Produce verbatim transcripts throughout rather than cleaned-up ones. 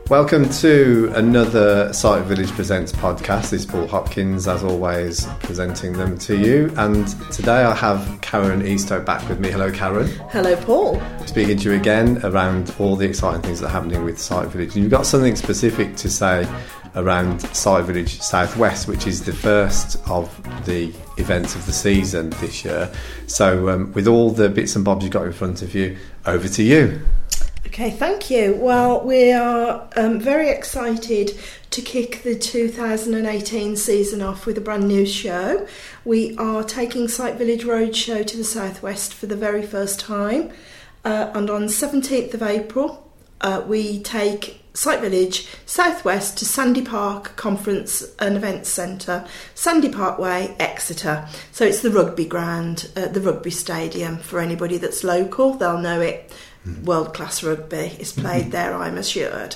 Welcome to another Site Village Presents podcast. This is Paul Hopkins, as always, presenting them to you. And today I have Karen Eastoe back with me. Hello, Karen. Hello, Paul. Speaking to you again around all the exciting things that are happening with Site Village. And you've got something specific to say around Site Village Southwest, which is the first of the events of the season this year. So um, with all the bits and bobs you've got in front of you, over to you. Okay, thank you. Well, we are um, very excited to kick the two thousand eighteen season off with a brand new show. We are taking Site Village Roadshow to the Southwest for the very first time. Uh, and on seventeenth of April, uh, we take Site Village Southwest to Sandy Park Conference and Events Centre, Sandy Park Way, Exeter. So it's the rugby ground, uh, the rugby stadium. For anybody that's local, they'll know it. World-class rugby is played there, I'm assured.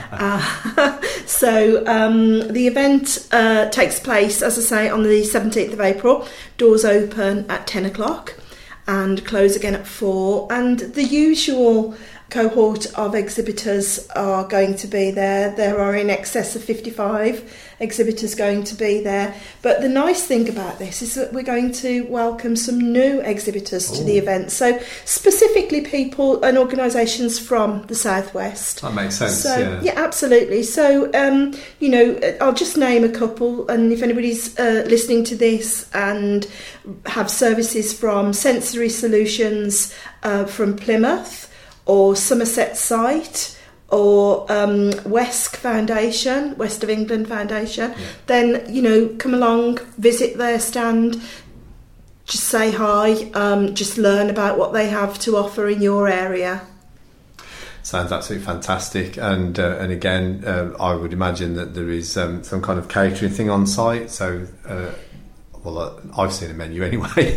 uh, so um, the event uh, takes place, as I say, on the seventeenth of April. Doors open at ten o'clock and close again at four. And the usual cohort of exhibitors are going to be there. There are in excess of fifty-five exhibitors going to be there. But the nice thing about this is that we're going to welcome some new exhibitors Ooh. to the event. So specifically people and organisations from the Southwest. That makes sense, so, yeah. Yeah, absolutely. So, um, you know, I'll just name a couple, and if anybody's uh, listening to this and have services from Sensory Solutions uh, from Plymouth, or Somerset Site, or um, Wesk Foundation, West of England Foundation, yeah. then, you know, come along, visit their stand, just say hi, um, just learn about what they have to offer in your area. Sounds absolutely fantastic. And uh, and again, uh, I would imagine that there is um, some kind of catering thing on site, so... Uh, Well, uh, I've seen a menu anyway.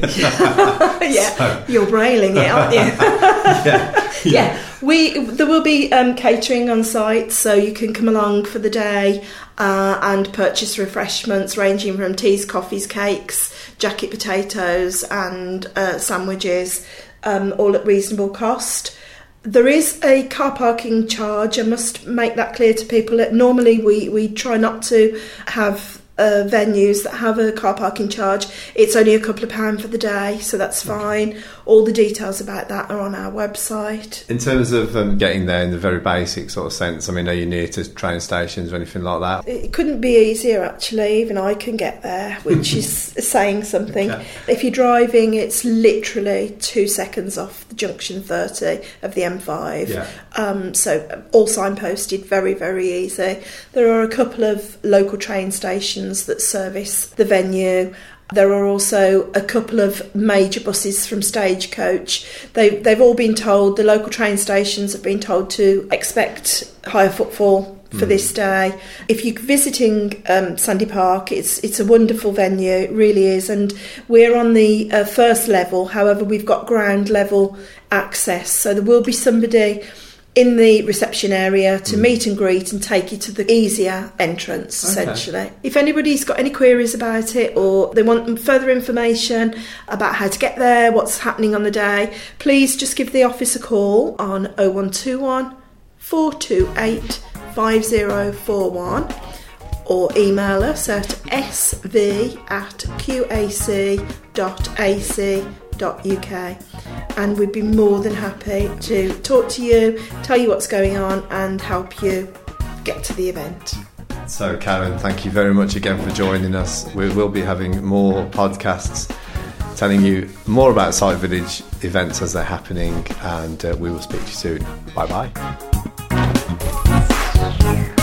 yeah, so. You're brailing it, aren't you? yeah. yeah. Yeah, we there will be um, catering on site, so you can come along for the day uh, and purchase refreshments ranging from teas, coffees, cakes, jacket potatoes and uh, sandwiches, um, all at reasonable cost. There is a car parking charge. I must make that clear to people. Normally we, we try not to have Uh, venues that have a car parking charge. It's only a couple of pounds for the day, so that's fine. Okay. All the details about that are on our website. In terms of um, getting there in the very basic sort of sense, I mean, are you near to train stations or anything like that? It couldn't be easier, actually. Even I can get there, which is saying something. Okay. If you're driving, it's literally two seconds off the junction thirty of the M five. Yeah. Um, so all signposted, very, very easy. There are a couple of local train stations that service the venue. There are also a couple of major buses from Stagecoach. They, they've all been told, the local train stations have been told to expect higher footfall for mm. this day. If you're visiting um, Sandy Park, it's it's a wonderful venue, it really is. And we're on the uh, first level, however, we've got ground level access. So there will be somebody in the reception area to mm. meet and greet and take you to the easier entrance, okay. essentially. If anybody's got any queries about it or they want further information about how to get there, what's happening on the day, please just give the office a call on oh one two one, four two eight, five oh four one or email us at s v at q a c dot a c dot u k, and we'd be more than happy to talk to you, tell you what's going on and help you get to the event. So Karen, thank you very much again for joining us. We will be having more podcasts telling you more about Site Village events as they're happening, and uh, we will speak to you soon. Bye bye.